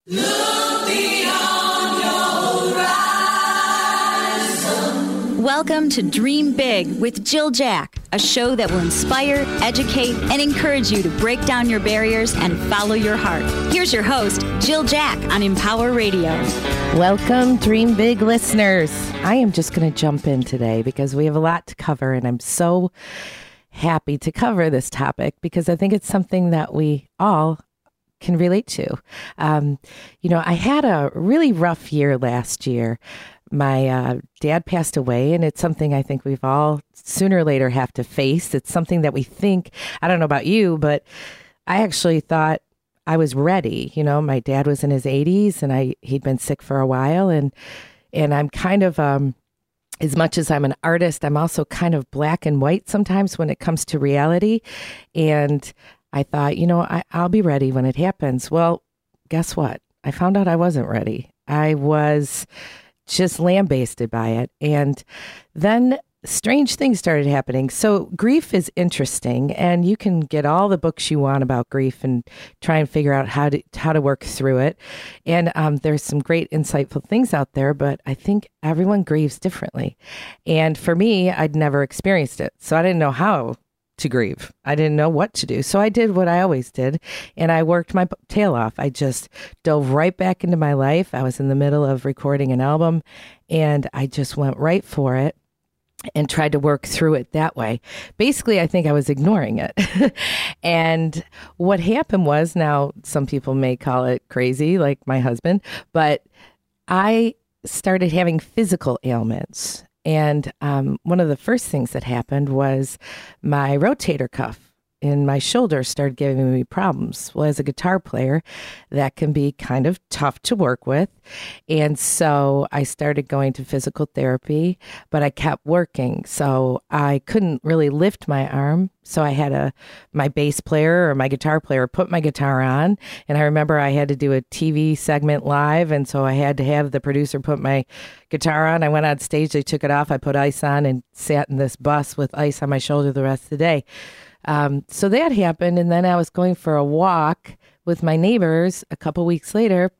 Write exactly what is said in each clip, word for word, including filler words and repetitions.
Look beyond your horizon. Welcome to Dream Big with Jill Jack, a show that will inspire, educate, and encourage you to break down your barriers and follow your heart. Here's your host, Jill Jack on Empower Radio. Welcome, Dream Big listeners. I am just going to jump in today because we have a lot to cover, and I'm so happy to cover this topic because I think it's something that we all can relate to. Um, you know, I had a really rough year last year. My uh, dad passed away, and it's something I think we've all sooner or later have to face. It's something that we think, I don't know about you, but I actually thought I was ready. You know, my dad was in his eighties, and I he'd been sick for a while, and and I'm kind of, um, as much as I'm an artist, I'm also kind of black and white sometimes when it comes to reality. And I thought, you know, I, I'll be ready when it happens. Well, guess what? I found out I wasn't ready. I was just lambasted by it. And then strange things started happening. So grief is interesting, and you can get all the books you want about grief and try and figure out how to how to work through it. And um, there's some great insightful things out there, but I think everyone grieves differently. And for me, I'd never experienced it, so I didn't know how to grieve. I didn't know what to do. So I did what I always did, and I worked my tail off. I just dove right back into my life. I was in the middle of recording an album, and I just went right for it and tried to work through it that way. Basically, I think I was ignoring it. And what happened was, now some people may call it crazy, like my husband, but I started having physical ailments. And um, one of the first things that happened was my rotator cuff in my shoulder started giving me problems. Well, as a guitar player, that can be kind of tough to work with. And so I started going to physical therapy, but I kept working. So I couldn't really lift my arm. So I had a my bass player or my guitar player put my guitar on. And I remember I had to do a T V segment live. And so I had to have the producer put my guitar on. I went on stage, they took it off. I put ice on and sat in this bus with ice on my shoulder the rest of the day. Um, so that happened. And then I was going for a walk with my neighbors a couple weeks later,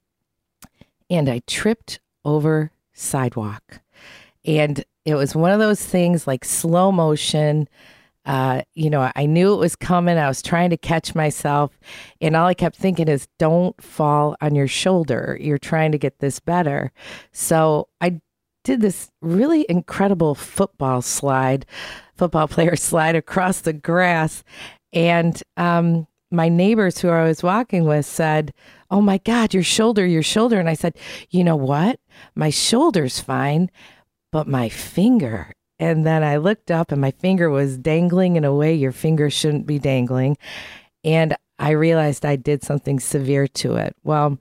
and I tripped over sidewalk. And it was one of those things like slow motion. Uh, you know, I knew it was coming. I was trying to catch myself. And all I kept thinking is, don't fall on your shoulder. You're trying to get this better. So I did this really incredible football slide, football player slide across the grass. And um, my neighbors who I was walking with said, "Oh my God, your shoulder, your shoulder." And I said, "You know what? My shoulder's fine, but my finger." And then I looked up and my finger was dangling in a way your finger shouldn't be dangling. And I realized I did something severe to it. Well,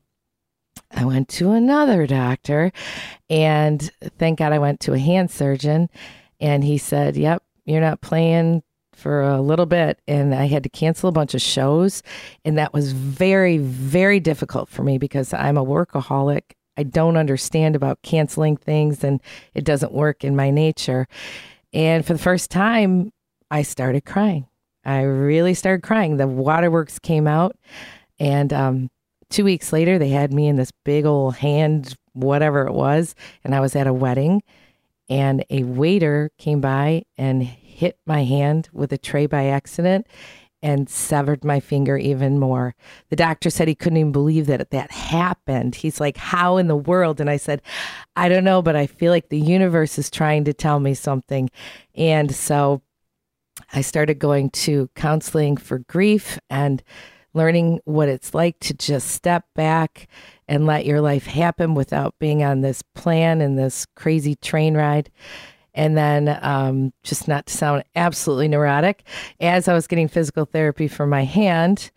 I went to another doctor, and thank God I went to a hand surgeon, and he said, "Yep, you're not playing for a little bit." And I had to cancel a bunch of shows. And that was very, very difficult for me because I'm a workaholic. I don't understand about canceling things, and it doesn't work in my nature. And for the first time, I started crying. I really started crying. The waterworks came out, and um, two weeks later, they had me in this big old hand, whatever it was, and I was at a wedding, and a waiter came by and hit my hand with a tray by accident and severed my finger even more. The doctor said he couldn't even believe that that happened. He's like, "How in the world?" And I said, "I don't know, but I feel like the universe is trying to tell me something." And so I started going to counseling for grief and learning what it's like to just step back and let your life happen without being on this plan and this crazy train ride. And then um, just not to sound absolutely neurotic, as I was getting physical therapy for my hand,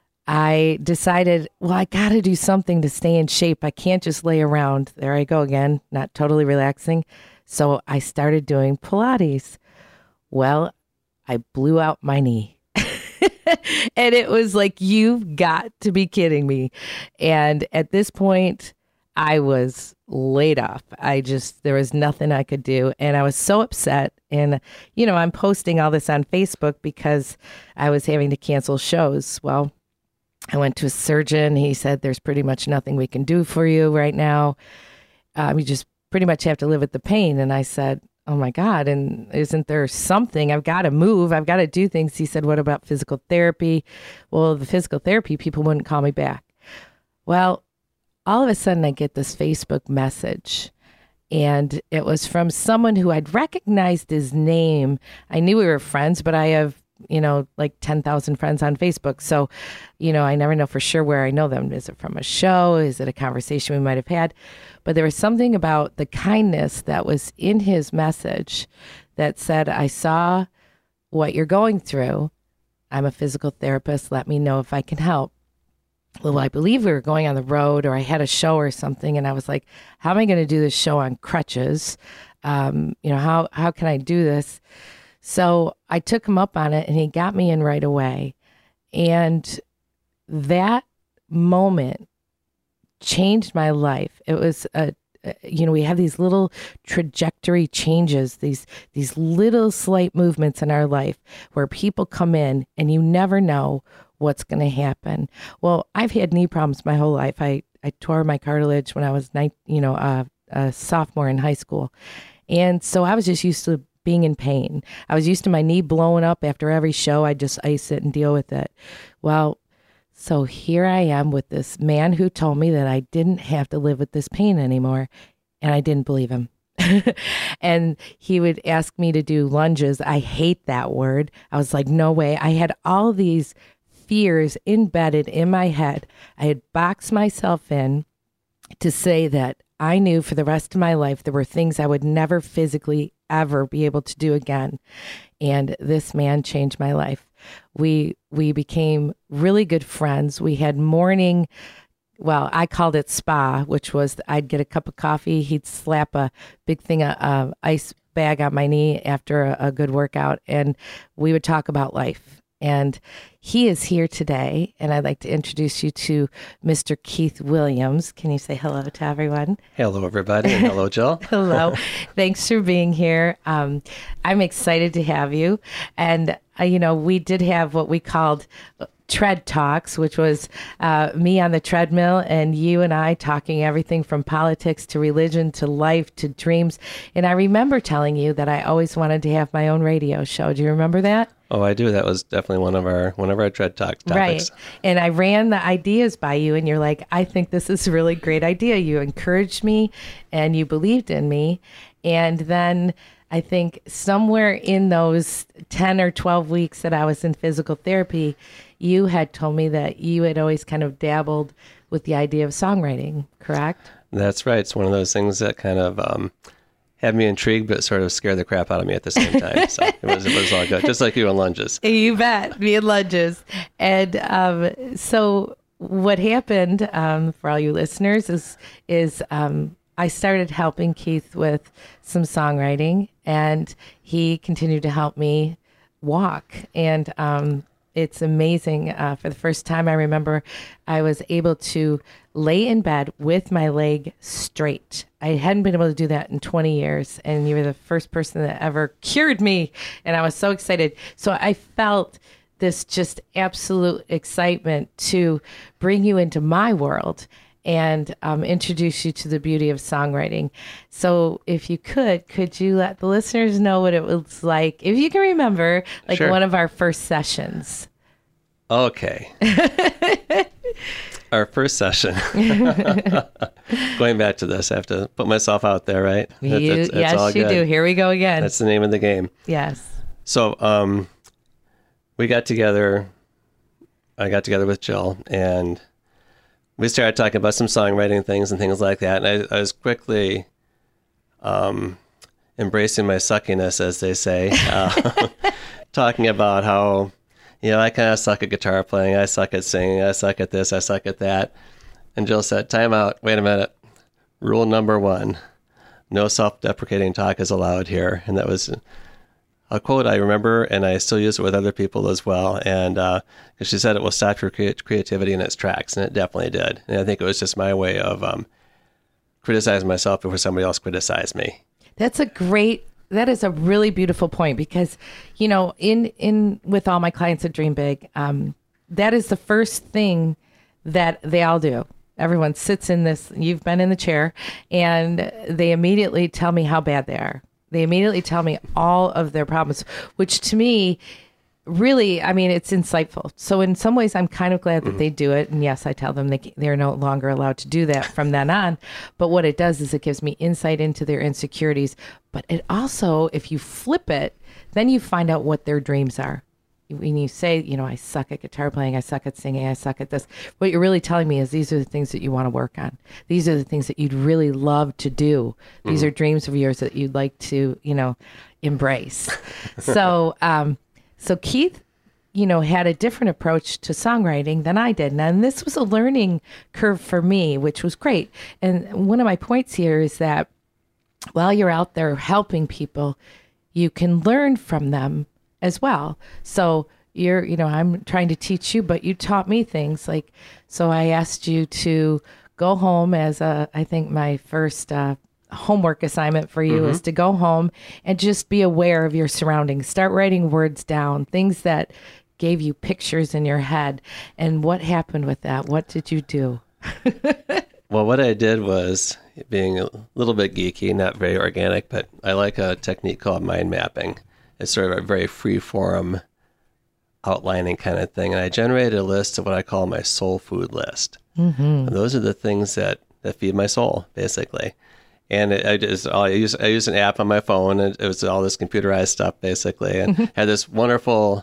I decided, well, I got to do something to stay in shape. I can't just lay around. There I go again, not totally relaxing. So I started doing Pilates. Well, I blew out my knee. And it was like, you've got to be kidding me. And at this point, I was laid off. I just, there was nothing I could do. And I was so upset. And, you know, I'm posting all this on Facebook because I was having to cancel shows. Well, I went to a surgeon. He said, there's pretty much nothing we can do for you right now. Um, you just pretty much have to live with the pain. And I said, oh my God, and isn't there something? I've got to move. I've got to do things. He said, what about physical therapy? Well, the physical therapy, people wouldn't call me back. Well, all of a sudden I get this Facebook message, and it was from someone who I'd recognized his name. I knew we were friends, but I have, you know, like ten thousand friends on Facebook. So, you know, I never know for sure where I know them. Is it from a show? Is it a conversation we might have had? But there was something about the kindness that was in his message that said, I saw what you're going through. I'm a physical therapist. Let me know if I can help. Well, I believe we were going on the road, or I had a show or something. And I was like, how am I going to do this show on crutches? Um, you know, how, how can I do this? So I took him up on it, and he got me in right away. And that moment changed my life. It was a, you know, we have these little trajectory changes, these these little slight movements in our life where people come in and you never know what's going to happen. Well, I've had knee problems my whole life. I, I tore my cartilage when I was, nine, you know, uh, a sophomore in high school. And so I was just used to being in pain. I was used to my knee blowing up after every show. I just ice it and deal with it. Well, so here I am with this man who told me that I didn't have to live with this pain anymore, and I didn't believe him. And he would ask me to do lunges. I hate that word. I was like, no way. I had all these fears embedded in my head. I had boxed myself in to say that I knew for the rest of my life there were things I would never physically ever be able to do again. And this man changed my life. We we became really good friends. We had morning, well, I called it spa, which was I'd get a cup of coffee. He'd slap a big thing of uh, ice bag on my knee after a, a good workout, and we would talk about life. And he is here today, and I'd like to introduce you to Mister Keith Williams. Can you say hello to everyone? Hello, everybody, and hello, Jill. Hello. Thanks for being here. Um, I'm excited to have you. And, uh, you know, we did have what we called Tread Talks, which was uh, me on the treadmill and you and I talking everything from politics to religion to life to dreams. And I remember telling you that I always wanted to have my own radio show. Do you remember that? Oh, I do. That was definitely one of our one of our Tread Talk topics. Right. And I ran the ideas by you, and you're like, I think this is a really great idea. You encouraged me and you believed in me. And then I think somewhere in those ten or twelve weeks that I was in physical therapy, you had told me that you had always kind of dabbled with the idea of songwriting, correct? That's right. It's one of those things that kind of um, had me intrigued, but sort of scared the crap out of me at the same time. So it was, it was all good, just like you and lunges. You bet, me and lunges. And um, so what happened, um, for all you listeners, is is um, I started helping Keith with some songwriting, and he continued to help me walk. And um, it's amazing. Uh, for the first time, I remember I was able to lay in bed with my leg straight. I hadn't been able to do that in twenty years, and you were the first person that ever cured me, and I was so excited. So I felt this just absolute excitement to bring you into my world and um, introduce you to the beauty of songwriting. So if you could, could you let the listeners know what it was like, if you can remember, like Sure. one of our first sessions? Okay. Our first session. Going back to this, I have to put myself out there, right? You, It's- it's- it's yes, all you good. do. Here we go again. That's the name of the game. Yes. So um, we got together, I got together with Jill, and we started talking about some songwriting things and things like that. And I, I was quickly um, embracing my suckiness, as they say, uh, talking about how, you know, I kind of suck at guitar playing. I suck at singing. I suck at this. I suck at that. And Jill said, time out. Wait a minute. Rule number one, no self-deprecating talk is allowed here. And that was a quote I remember, and I still use it with other people as well. And uh, she said it will stop your cre- creativity in its tracks, and it definitely did. And I think it was just my way of um, criticizing myself before somebody else criticized me. That's a great, that is a really beautiful point, because, you know, in, in with all my clients at Dream Big, um, that is the first thing that they all do. Everyone sits in this, you've been in the chair, and they immediately tell me how bad they are. They immediately tell me all of their problems, which to me, really, I mean, it's insightful. So in some ways, I'm kind of glad that mm-hmm. they do it. And yes, I tell them they, they're no longer allowed to do that from then on. But what it does is it gives me insight into their insecurities. But it also, if you flip it, then you find out what their dreams are. When you say, you know, I suck at guitar playing, I suck at singing, I suck at this, what you're really telling me is these are the things that you want to work on. These are the things that you'd really love to do. These mm-hmm. are dreams of yours that you'd like to, you know, embrace. so, um, so Keith, you know, had a different approach to songwriting than I did. And this was a learning curve for me, which was great. And one of my points here is that while you're out there helping people, you can learn from them as well. So you're, you know, I'm trying to teach you, but you taught me things like, so I asked you to go home as a, I think my first uh, homework assignment for you mm-hmm. is to go home and just be aware of your surroundings. Start writing words down, things that gave you pictures in your head. And what happened with that? What did you do? Well, what I did was, being a little bit geeky, not very organic, but I like a technique called mind mapping. It's sort of a very free form outlining kind of thing. And I generated a list of what I call my soul food list. Mm-hmm. And those are the things that, that feed my soul, basically. And it, I just I use I use an app on my phone, and it was all this computerized stuff, basically, and had this wonderful,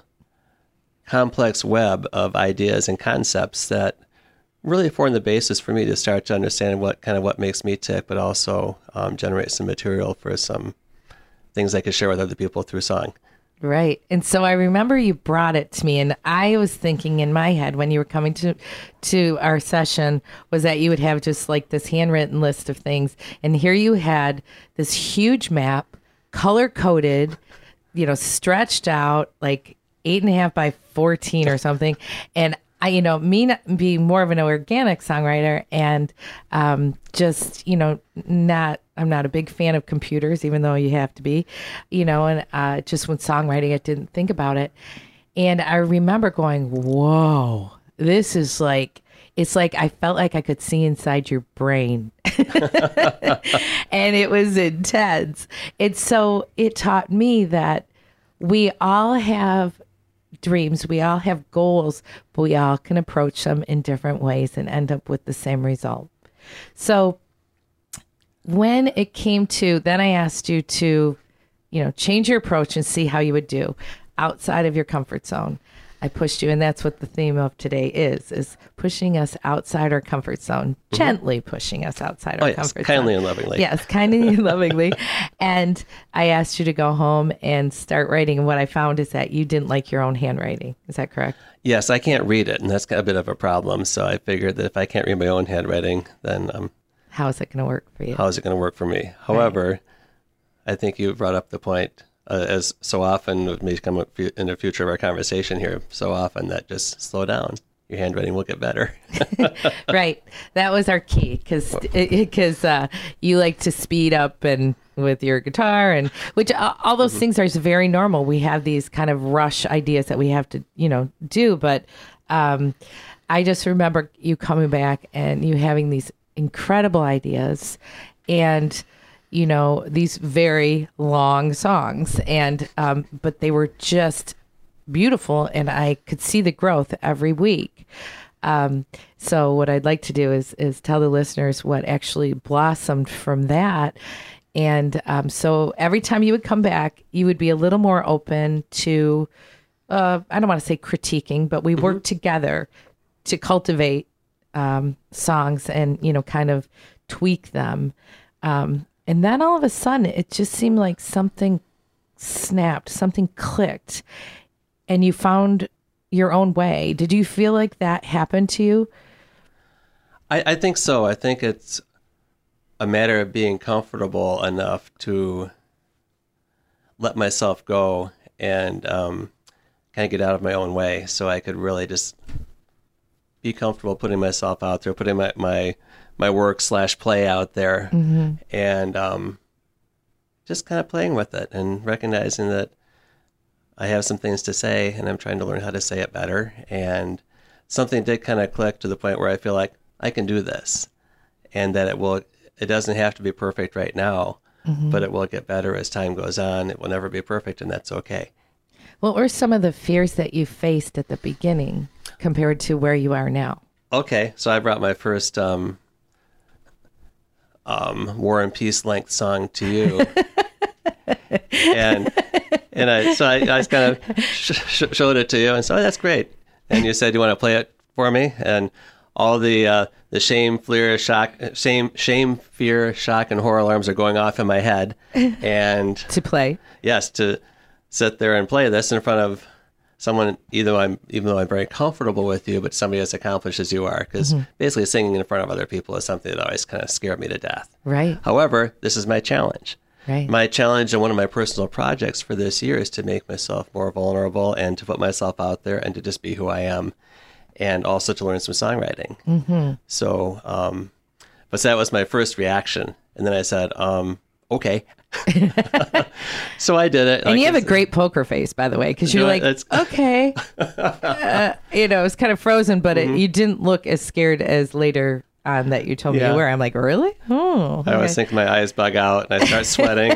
complex web of ideas and concepts that really formed the basis for me to start to understand what kind of what makes me tick, but also um, generate some material for some things I could share with other people through song. Right. And so I remember you brought it to me, and I was thinking in my head when you were coming to to our session was that you would have just like this handwritten list of things. And here you had this huge map, color coded, you know, stretched out like eight and a half by fourteen or something. And I, you know, me not being more of an organic songwriter and um, just, you know, not, I'm not a big fan of computers, even though you have to be, you know, and uh, just when songwriting, I didn't think about it. And I remember going, whoa, this is like, it's like I felt like I could see inside your brain. And it was intense. And so it taught me that we all have dreams, we all have goals, but we all can approach them in different ways and end up with the same result. So when it came to, then I asked you to, you know, change your approach and see how you would do outside of your comfort zone. I pushed you, and that's what the theme of today is, is pushing us outside our comfort zone, mm-hmm. gently pushing us outside oh, our yes, comfort kindly zone. and lovingly. Yes, kindly and lovingly. And I asked you to go home and start writing, and what I found is that you didn't like your own handwriting. Is that correct? Yes, I can't read it, and that's a bit of a problem. So I figured that if I can't read my own handwriting, then um, how is it going to work for you? How is it going to work for me? However, right. I think you brought up the point, Uh, as so often with me come up in the future of our conversation here, so often that just slow down. Your handwriting will get better. Right. That was our key, because because uh, you like to speed up and with your guitar, and which uh, all those mm-hmm. things are very normal. We have these kind of rush ideas that we have to, you know, do. But um, I just remember you coming back and you having these incredible ideas, and you know, these very long songs, and um, but they were just beautiful, and I could see the growth every week. Um, so what I'd like to do is is tell the listeners what actually blossomed from that. And um, so every time you would come back, you would be a little more open to, uh, I don't want to say critiquing, but we mm-hmm. worked together to cultivate um, songs and, you know, kind of tweak them. Um, And then all of a sudden, it just seemed like something snapped, something clicked, and you found your own way. Did you feel like that happened to you? I, I think so. I think it's a matter of being comfortable enough to let myself go and um, kind of get out of my own way, so I could really just be comfortable putting myself out there, putting my... my my work slash play out there, mm-hmm. and um, just kind of playing with it and recognizing that I have some things to say and I'm trying to learn how to say it better. And something did kind of click to the point where I feel like I can do this, and that it will, it doesn't have to be perfect right now, mm-hmm. but it will get better as time goes on. It will never be perfect, and that's okay. What were some of the fears that you faced at the beginning compared to where you are now? Okay, so I brought my first um, um, War and Peace length song to you. and and I so I, I just kind of sh- sh- showed it to you and said, oh, that's great. And you said, you want to play it for me? And all the uh, the shame, fear, shock, shame, shame, fear, shock, and horror alarms are going off in my head. And to play, yes, to sit there and play this in front of someone, either I'm, even though I'm very comfortable with you, but somebody as accomplished as you are, because mm-hmm. basically singing in front of other people is something that always kind of scared me to death. Right. However, this is my challenge. Right. My challenge and one of my personal projects for this year is to make myself more vulnerable and to put myself out there and to just be who I am, and also to learn some songwriting. Mm-hmm. So, um, but so that was my first reaction. And then I said, um, okay. So I did it. And like, you have a great poker face, by the way, because you're like, okay. uh, you know, it's kind of frozen, but mm-hmm. it, you didn't look as scared as later on that you told me yeah. you were. I'm like, really? Oh, okay. I always think my eyes bug out and I start sweating.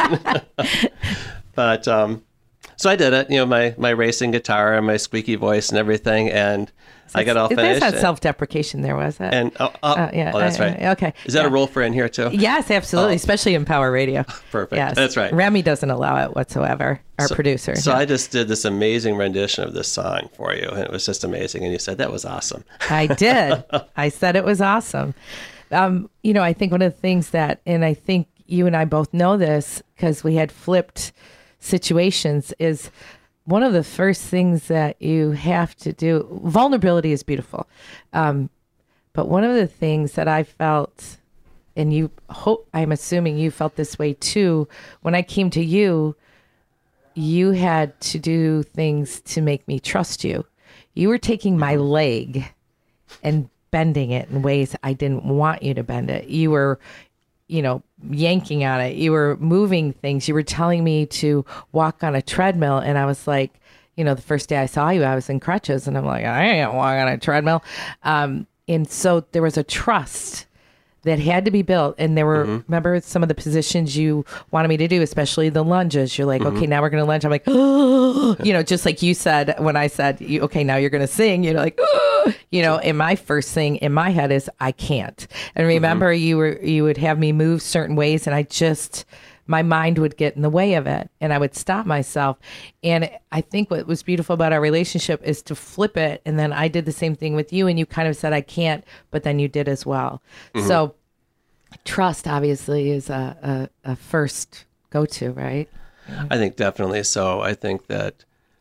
But um, so I did it, you know, my, my racing guitar and my squeaky voice and everything. And so I got all finished. There's not self-deprecation there, was it? And oh, oh, uh, yeah, oh that's uh, right. Okay. Is that yeah. a rule for in here too? Yes, absolutely. Oh. Especially in Power Radio. Perfect. Yes. That's right. Remy doesn't allow it whatsoever. Our so, producer. So yeah. I just did this amazing rendition of this song for you, and it was just amazing. And you said that was awesome. I did. I said it was awesome. Um, you know, I think one of the things that, and I think you and I both know this because we had flipped situations, is one of the first things that you have to do. Vulnerability is beautiful. Um, but one of the things that I felt, and you hope, I'm assuming you felt this way too, when I came to you, you had to do things to make me trust you. You were taking my leg and bending it in ways I didn't want you to bend it. You were, you know, yanking on it. You were moving things. You were telling me to walk on a treadmill. And I was like, you know, the first day I saw you, I was in crutches and I'm like, I ain't gonna walk on a treadmill. Um, and so there was a trust that had to be built. And there were, mm-hmm. remember some of the positions you wanted me to do, especially the lunges. You're like, mm-hmm. okay, now we're going to lunge. I'm like, oh, you know, just like you said, when I said, you, okay, now you're going to sing, you're like, oh, you know, and my first thing in my head is I can't. And remember mm-hmm. you were, you would have me move certain ways and I just, my mind would get in the way of it and I would stop myself. And I think what was beautiful about our relationship is to flip it. And then I did the same thing with you and you kind of said, I can't, but then you did as well. Mm-hmm. So trust obviously is a, a, a first go-to, right? I think definitely so. I think that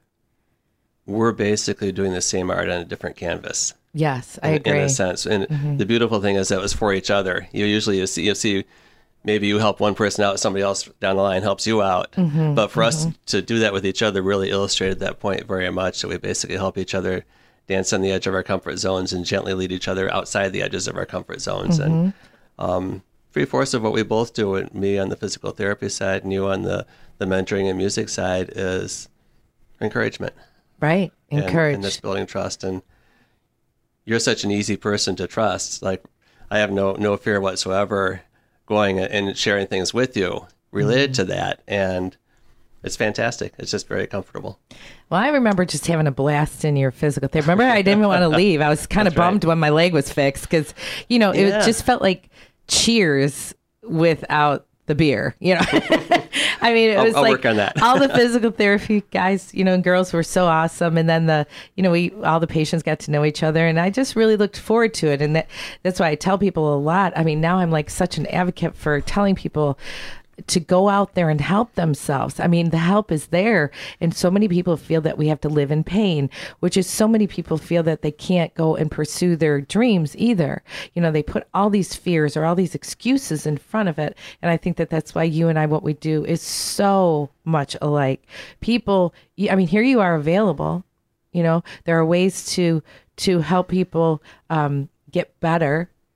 we're basically doing the same art on a different canvas. Yes, I in, agree. In a sense. And mm-hmm. the beautiful thing is that it was for each other. You usually you see, you see maybe you help one person out, somebody else down the line helps you out. Mm-hmm. But for mm-hmm. us to do that with each other really illustrated that point very much. So we basically help each other dance on the edge of our comfort zones and gently lead each other outside the edges of our comfort zones. Mm-hmm. And um, three-fourths of what we both do, with me on the physical therapy side and you on the, the mentoring and music side, is encouragement. Right, encourage. And, and that's building trust. And you're such an easy person to trust. Like, I have no no fear whatsoever going and sharing things with you related mm-hmm. to that. And it's fantastic. It's just very comfortable. Well, I remember just having a blast in your physical therapy. Remember, I didn't want to leave. I was kind of bummed right. when my leg was fixed because, you know, it yeah. just felt like Cheers without the beer, you know. I mean, it I'll, was I'll like work on that. all the physical therapy guys, you know, and girls were so awesome. And then the, you know, we, all the patients got to know each other and I just really looked forward to it. And that, that's why I tell people a lot. I mean, now I'm like such an advocate for telling people to go out there and help themselves. I mean, the help is there. And so many people feel that we have to live in pain, which is so many people feel that they can't go and pursue their dreams either. You know, they put all these fears or all these excuses in front of it. And I think that that's why you and I, what we do is so much alike. People, I mean, here you are available. You know, there are ways to, to help people um, get better.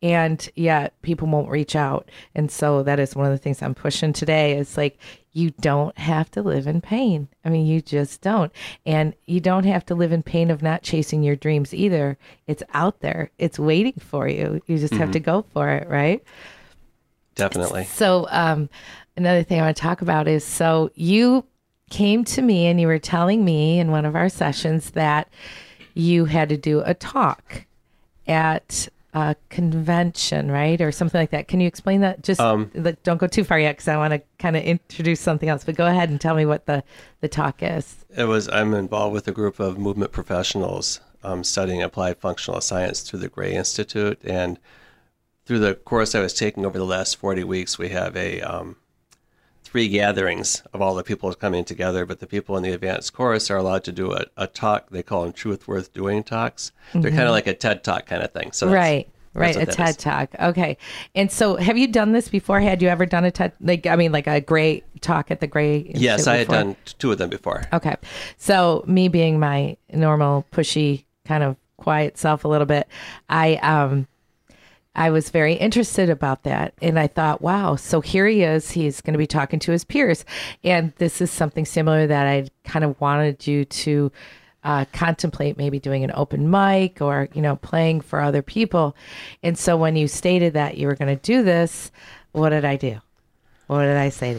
and yet people won't reach out. And so that is one of the things I'm pushing today is like, you don't have to live in pain. I mean, you just don't. And you don't have to live in pain of not chasing your dreams either. It's out there. It's waiting for you. You just mm-hmm. have to go for it, right? Definitely. So um, another thing I want to talk about is, so you came to me and you were telling me in one of our sessions that you had to do a talk at a convention, right? Or something like that. Can you explain that? Just um, don't go too far yet, because I want to kind of introduce something else, but go ahead and tell me what the, the talk is. It was, I'm involved with a group of movement professionals um, studying applied functional science through the Gray Institute. And through the course I was taking over the last forty weeks, we have a um, three gatherings of all the people coming together, but the people in the advanced course are allowed to do a, a talk. They call them Truth Worth Doing talks. Mm-hmm. They're kind of like a TED Talk kind of thing. So that's, right, right, a TED is. Talk. Okay. And so have you done this before? Had you ever done a TED, like, I mean, like a Gray talk at the Gray Institute Yes, I before? had done two of them before. Okay. So me being my normal, pushy, kind of quiet self a little bit, I, um, I was very interested about that. And I thought, wow, so here he is. He's going to be talking to his peers. And this is something similar that I kind of wanted you to uh, contemplate, maybe doing an open mic or, you know, playing for other people. And so when you stated that you were going to do this, what did I do? What did I say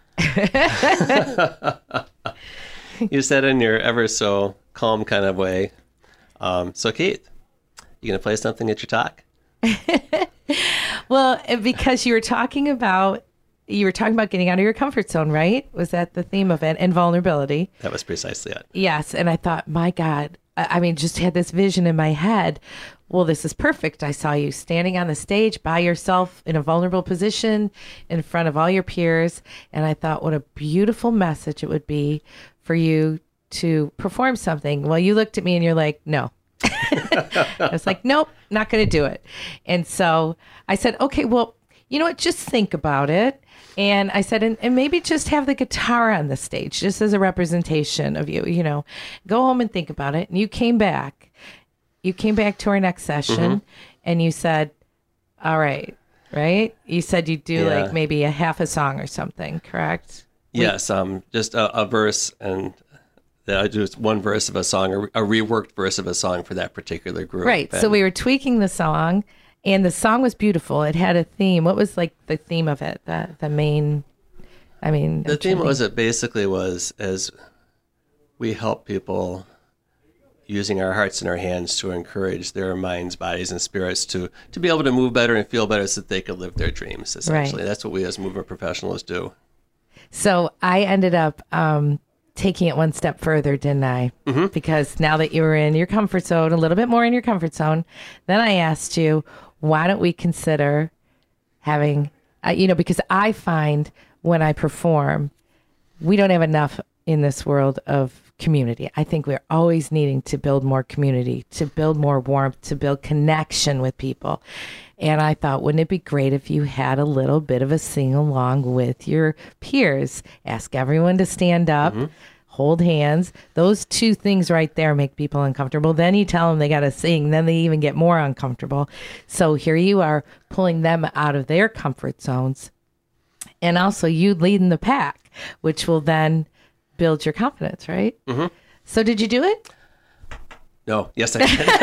to you? You said in your ever so calm kind of way, um, so Keith, you going to play something at your talk? Well, because you were talking about you were talking about getting out of your comfort zone, right? Was that the theme of it? And vulnerability. That was precisely it. Yes. And I thought, my God, I mean, just had this vision in my head. Well, this is perfect. I saw you standing on the stage by yourself in a vulnerable position in front of all your peers. And I thought, what a beautiful message it would be for you to perform something. Well, you looked at me and you're like, no. I was like, nope, not going to do it. And so I said, okay, well, you know what? Just think about it. And I said, and, and maybe just have the guitar on the stage, just as a representation of you, you know, go home and think about it. And you came back, you came back to our next session mm-hmm. and you said, all right, right? You said you'd do yeah. like maybe a half a song or something, correct? Yes, we- um, just a, a verse and I do one verse of a song, a reworked verse of a song for that particular group. Right. And so we were tweaking the song, and the song was beautiful. It had a theme. What was like the theme of it? The the main, I mean. The theme was it basically was as we help people using our hearts and our hands to encourage their minds, bodies, and spirits to, to be able to move better and feel better so that they could live their dreams, essentially. Right. That's what we as movement professionals do. So I ended up um, taking it one step further, didn't I? Mm-hmm. Because now that you were in your comfort zone, a little bit more in your comfort zone, then I asked you, why don't we consider having, uh, you know, because I find when I perform, we don't have enough in this world of community. I think we're always needing to build more community, to build more warmth, to build connection with people. And I thought, wouldn't it be great if you had a little bit of a sing along with your peers? Ask everyone to stand up, mm-hmm. hold hands. Those two things right there make people uncomfortable. Then you tell them they got to sing. Then they even get more uncomfortable. So here you are pulling them out of their comfort zones. And also you leading the pack, which will then build your confidence, right? Mm-hmm. So did you do it? No. Yes,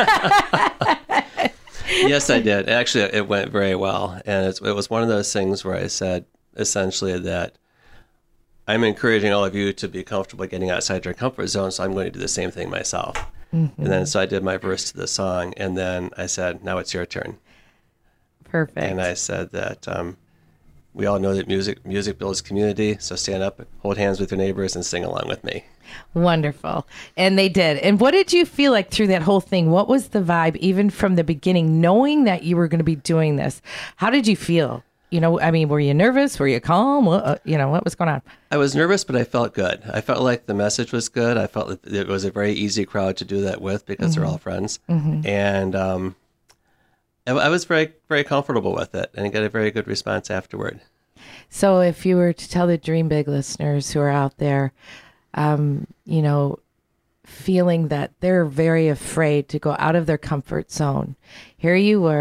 I did. Yes, I did. Actually, it went very well. And it's, it was one of those things where I said, essentially, that I'm encouraging all of you to be comfortable getting outside your comfort zone, so I'm going to do the same thing myself. Mm-hmm. And then so I did my verse to the song, and then I said, now it's your turn. Perfect. And I said that um, we all know that music music builds community, so stand up, hold hands with your neighbors, and sing along with me. Wonderful. And they did. And what did you feel like through that whole thing? What was the vibe, even from the beginning, knowing that you were going to be doing this? How did you feel? You know, I mean, were you nervous? Were you calm? What, uh, you know, what was going on? I was nervous, but I felt good. I felt like the message was good. I felt that it was a very easy crowd to do that with because mm-hmm. they're all friends. Mm-hmm. And um, I, I was very, very comfortable with it, and I got a very good response afterward. So if you were to tell the Dream Big listeners who are out there, um, you know, feeling that they're very afraid to go out of their comfort zone, here you were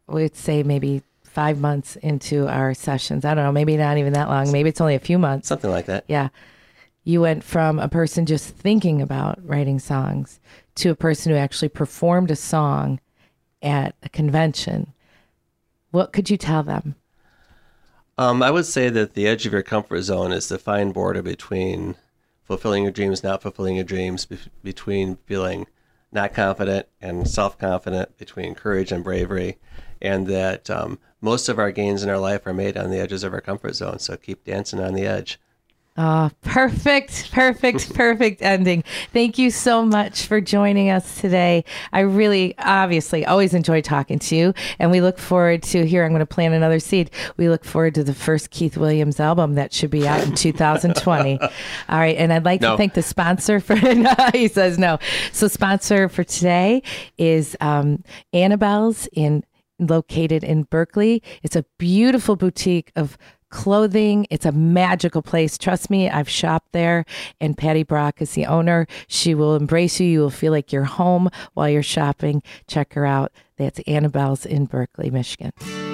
we'd say maybe five months into our sessions. I don't know, maybe not even that long. Maybe it's only a few months. Something like that. Yeah. You went from a person just thinking about writing songs to a person who actually performed a song at a convention. What could you tell them? Um, I would say that the edge of your comfort zone is the fine border between fulfilling your dreams, not fulfilling your dreams, be- between feeling not confident and self-confident, between courage and bravery, and that um, most of our gains in our life are made on the edges of our comfort zone. So keep dancing on the edge. Oh, perfect, perfect, perfect ending. Thank you so much for joining us today. I really, obviously, always enjoy talking to you. And we look forward to, here, I'm going to plant another seed. We look forward to the first Keith Williams album that should be out in two thousand twenty. All right. And I'd like no. to thank the sponsor for, no, he says no. So sponsor for today is um, Annabelle's in located in Berkeley. It's a beautiful boutique of clothing. It's a magical place. Trust me, I've shopped there, and Patty Brock is the owner. She will embrace you. You will feel like you're home while you're shopping. Check her out. That's Annabelle's in Berkeley, Michigan.